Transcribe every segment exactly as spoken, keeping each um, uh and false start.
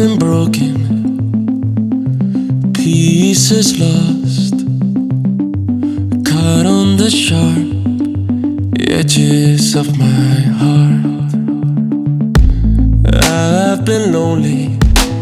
been broken, pieces lost, caught on the sharp edges of my heart. I've been lonely,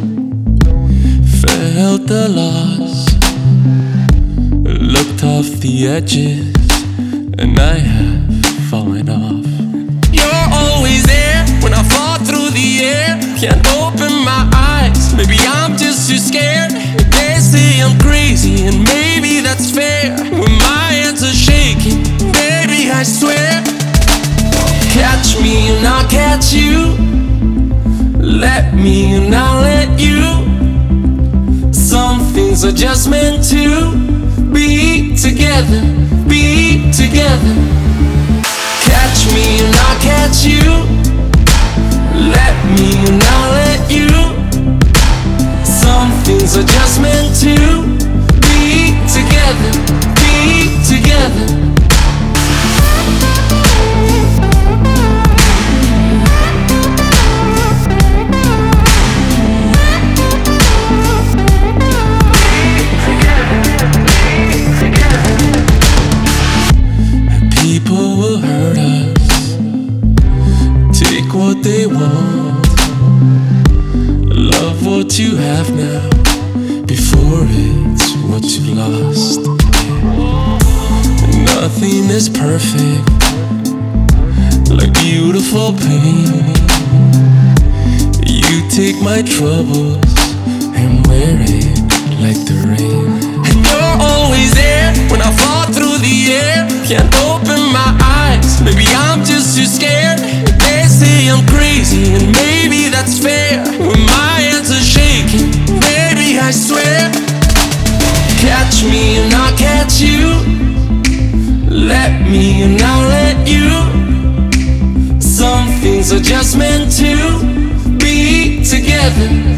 felt the loss, looked off the edges, and I have fallen off. You're always there when I fall through the air. Can't open my eyes, maybe I'm just too scared. They say I'm crazy, and maybe that's fair. When my hands are shaking, baby, I swear. Catch me and I'll catch you. Let me and I'll let you. Some things are just meant to be together, be together. Catch me and I'll catch you. Let me and I'll let you. Some things are just meant to be together, be together. People will hurt us, take what they want, love what you have now before it's what you lost. Nothing is perfect, like beautiful pain. You take my troubles and wear it like the rain. And you're always there when I fall through the air. Can't open my eyes, maybe I'm just too scared. They say I'm crazy, and maybe that's fair. When my hands are shaking, baby, I swear. Catch me and I'll catch you. Let me and I'll let you. Some things are just meant to be together,